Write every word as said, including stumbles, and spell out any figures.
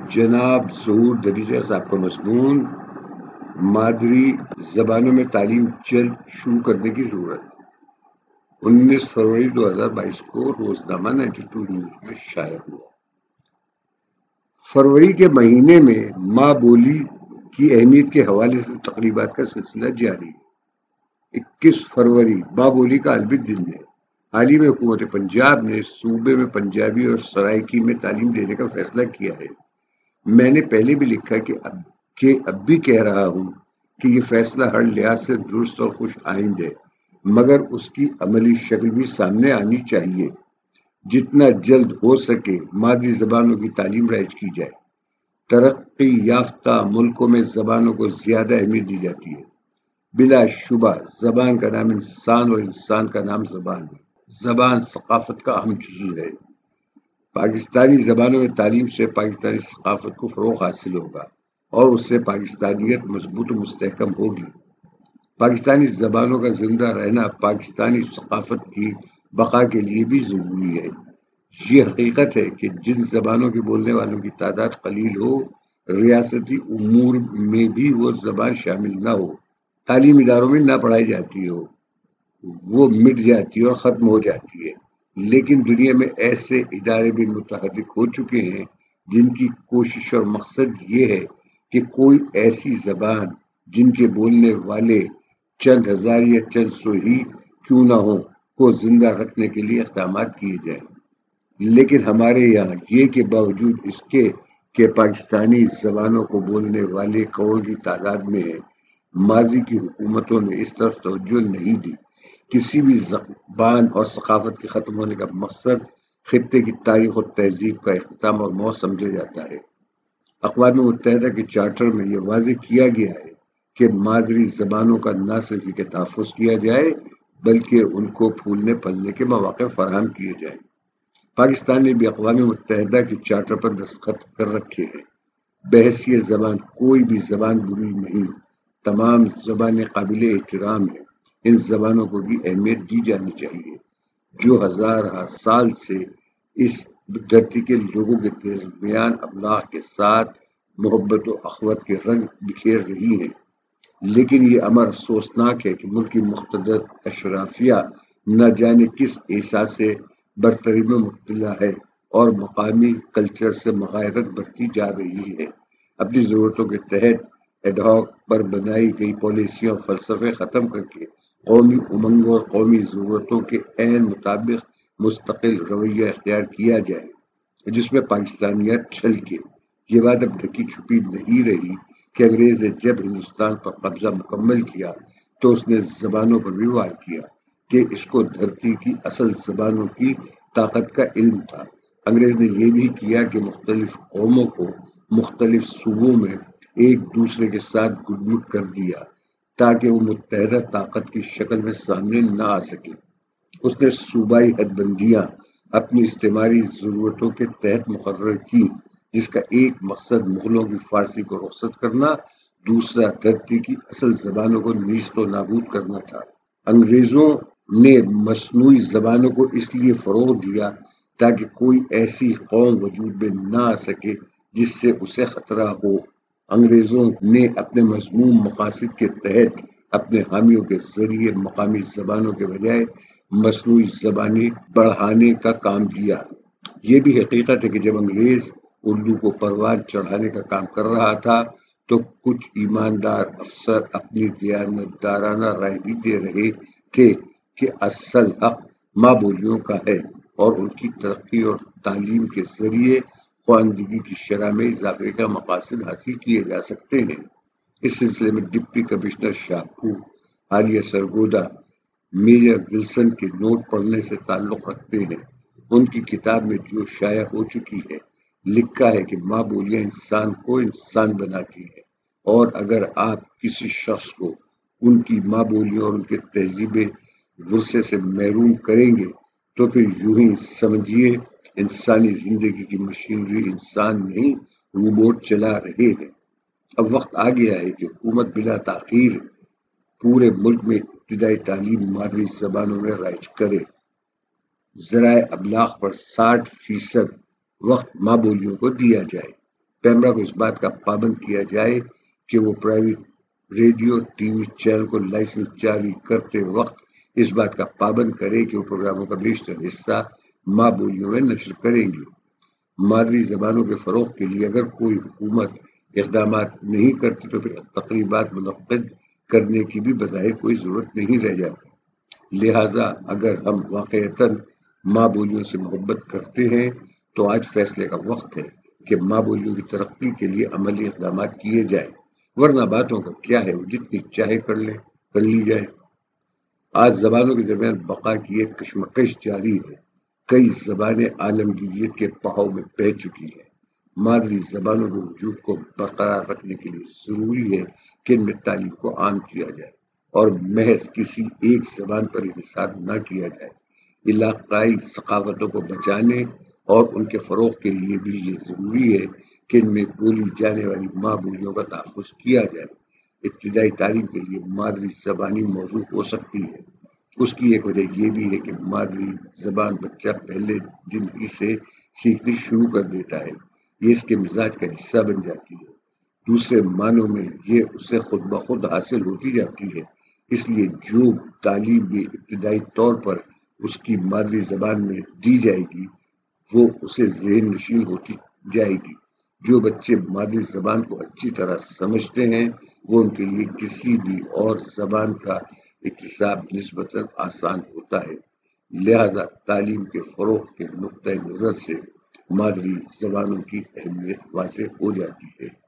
جناب ظہور دریجہ صاحب کا مضمون مادری زبانوں میں تعلیم جلد شروع کرنے کی ضرورت، انیس فروری دو ہزار بائیس کو روزنامہ نائنٹی ٹو نیوز میں شائع ہوا۔ فروری کے مہینے میں ماں بولی کی اہمیت کے حوالے سے تقریبات کا سلسلہ جاری ہے۔ اکیس فروری ماں بولی کا عالمی دن ہے۔ حال ہی میں حکومت پنجاب نے صوبے میں پنجابی اور سرائکی میں تعلیم دینے کا فیصلہ کیا ہے۔ میں نے پہلے بھی لکھا کہ اب کہ اب بھی کہہ رہا ہوں کہ یہ فیصلہ ہر لحاظ سے درست اور خوش آئند ہے، مگر اس کی عملی شکل بھی سامنے آنی چاہیے۔ جتنا جلد ہو سکے مادری زبانوں کی تعلیم رائج کی جائے۔ ترقی یافتہ ملکوں میں زبانوں کو زیادہ اہمیت دی جاتی ہے۔ بلا شبہ زبان کا نام انسان اور انسان کا نام زبان ہے۔ زبان ثقافت کا اہم جزو ہے۔ پاکستانی زبانوں میں تعلیم سے پاکستانی ثقافت کو فروغ حاصل ہوگا اور اس سے پاکستانیت مضبوط و مستحکم ہوگی۔ پاکستانی زبانوں کا زندہ رہنا پاکستانی ثقافت کی بقا کے لیے بھی ضروری ہے۔ یہ حقیقت ہے کہ جن زبانوں کے بولنے والوں کی تعداد قلیل ہو، ریاستی امور میں بھی وہ زبان شامل نہ ہو، تعلیمی اداروں میں نہ پڑھائی جاتی ہو، وہ مٹ جاتی ہے اور ختم ہو جاتی ہے۔ لیکن دنیا میں ایسے ادارے بھی متحرک ہو چکے ہیں جن کی کوشش اور مقصد یہ ہے کہ کوئی ایسی زبان جن کے بولنے والے چند ہزار یا چند سو ہی کیوں نہ ہوں کو زندہ رکھنے کے لیے اقدامات کیے جائیں۔ لیکن ہمارے یہاں یہ کے باوجود اس کے کہ پاکستانی زبانوں کو بولنے والے کروڑوں کی تعداد میں ہے، ماضی کی حکومتوں نے اس طرف توجہ نہیں دی۔ کسی بھی زبان اور ثقافت کے ختم ہونے کا مقصد خطے کی تاریخ اور تہذیب کا اختتام اور موت سمجھا جاتا ہے۔ اقوام متحدہ کے چارٹر میں یہ واضح کیا گیا ہے کہ مادری زبانوں کا نہ صرف یہ تحفظ کیا جائے بلکہ ان کو پھولنے پھلنے کے مواقع فراہم کیے جائیں۔ پاکستان نے بھی اقوام متحدہ کے چارٹر پر دستخط کر رکھے ہیں۔ بحیثیت زبان کوئی بھی زبان بری نہیں، تمام زبانیں قابل احترام ہیں۔ ان زبانوں کو بھی اہمیت دی جانی چاہیے جو ہزار سال سے اس دھرتی کے لوگوں کے درمیان ابلاغ کے ساتھ محبت و اخوت کے رنگ بکھیر رہی ہیں۔ لیکن یہ امر افسوسناک ہے کہ ملک کی مقتدر اشرافیہ نہ جانے کس احساس برتری میں مبتلا ہے اور مقامی کلچر سے مغایرت برتی جا رہی ہے۔ اپنی ضرورتوں کے تحت ایڈ ہاک پر بنائی گئی پالیسیاں اور فلسفے ختم کر کے قومی امنگوں اور قومی ضرورتوں کے عین مطابق مستقل رویہ اختیار کیا جائے جس میں پاکستانیت چھلکے۔ یہ بات اب ڈھکی چھپی نہیں رہی کہ انگریز نے جب ہندوستان پر قبضہ مکمل کیا تو اس نے زبانوں پر بھی وار کیا کہ اس کو دھرتی کی اصل زبانوں کی طاقت کا علم تھا۔ انگریز نے یہ بھی کیا کہ مختلف قوموں کو مختلف صوبوں میں ایک دوسرے کے ساتھ گڈمٹ کر دیا تاکہ وہ متحدہ طاقت کی شکل میں سامنے نہ آ سکے۔ اس نے صوبائی حد بندیاں اپنی استعماری ضرورتوں کے تحت مقرر کی، جس کا ایک مقصد مغلوں کی فارسی کو رخصت کرنا، دوسرا دھرتی کی اصل زبانوں کو نیست و نابود کرنا تھا۔ انگریزوں نے مصنوعی زبانوں کو اس لیے فروغ دیا تاکہ کوئی ایسی قوم وجود میں نہ آ سکے جس سے اسے خطرہ ہو۔ انگریزوں نے اپنے مذموم مقاصد کے تحت اپنے حامیوں کے ذریعے مقامی زبانوں کے بجائے مصنوعی زبانیں بڑھانے کا کام لیا۔ یہ بھی حقیقت ہے کہ جب انگریز اردو کو پروان چڑھانے کا کام کر رہا تھا تو کچھ ایماندار افسر اپنی دیانتدارانہ رائے بھی دے رہے تھے کہ اصل حق ماں بولیوں کا ہے اور ان کی ترقی اور تعلیم کے ذریعے خواندگی کی شرح میں اضافے کا مقاصد حاصل کیے جا سکتے ہیں۔ اس سلسلے میں ڈپٹی کمشنر شاہپور حالیہ سرگودا میجر ولسن کے نوٹ پڑھنے سے تعلق رکھتے ہیں۔ ان کی کتاب میں جو شائع ہو چکی ہے، لکھا ہے کہ ماں بولیاں انسان کو انسان بناتی ہیں، اور اگر آپ کسی شخص کو ان کی ماں بولیوں اور ان کے تہذیبی ورثے سے محروم کریں گے تو پھر یوں ہی سمجھیے انسانی زندگی کی مشینری انسان نہیں روبوٹ چلا رہے ہیں۔ اب وقت آ گیا ہے کہ حکومت بلا تاخیر پورے ملک میں ابتدائی تعلیم مادری زبانوں میں رائج کرے۔ ذرائع ابلاغ پر ساٹھ فیصد وقت ماں بولیوں کو دیا جائے۔ پیمرا کو اس بات کا پابند کیا جائے کہ وہ private radio T V channel کو لائسنس جاری کرتے وقت اس بات کا پابند کرے کہ وہ پروگراموں کا بیشتر حصہ ماں بولیوں میں نشر کریں گی۔ مادری زبانوں کے فروغ کے لیے اگر کوئی حکومت اقدامات نہیں کرتی تو پھر تقریبات منعقد کرنے کی بھی بظاہر کوئی ضرورت نہیں رہ جاتی۔ لہٰذا اگر ہم واقعتاً ماں بولیوں سے محبت کرتے ہیں تو آج فیصلے کا وقت ہے کہ ماں بولیوں کی ترقی کے لیے عملی اقدامات کیے جائیں، ورنہ باتوں کا کیا ہے، وہ جتنی چاہے کر لیں کر لی جائے۔ آج زبانوں کے درمیان بقا کی ایک کشمکش جاری ہے۔ کئی زبانیں عالمگیریت کے پہاؤ میں بہہ چکی ہیں۔ مادری زبانوں کے وجود کو برقرار رکھنے کے لیے ضروری ہے کہ ان میں تعلیم کو عام کیا جائے اور محض کسی ایک زبان پر انحصار نہ کیا جائے۔ علاقائی ثقافتوں کو بچانے اور ان کے فروغ کے لیے بھی یہ ضروری ہے کہ ان میں بولی جانے والی ماں بولیوں کا تحفظ کیا جائے۔ ابتدائی تعلیم کے لیے مادری زبانی موضوع ہو سکتی ہے۔ اس کی ایک وجہ یہ بھی ہے کہ مادری زبان بچہ پہلے دن ہی سے سیکھنی شروع کر دیتا ہے، یہ اس کے مزاج کا حصہ بن جاتی ہے۔ دوسرے معنوں میں یہ اسے خود بخود حاصل ہوتی جاتی ہے۔ اس لیے جو تعلیم بھی ابتدائی طور پر اس کی مادری زبان میں دی جائے گی وہ اسے ذہن نشین ہوتی جائے گی۔ جو بچے مادری زبان کو اچھی طرح سمجھتے ہیں وہ ان کے لیے کسی بھی اور زبان کا اکتساب نسبتاً آسان ہوتا ہے۔ لہذا تعلیم کے فروغ کے نقطۂ نظر سے مادری زبانوں کی اہمیت واضح ہو جاتی ہے۔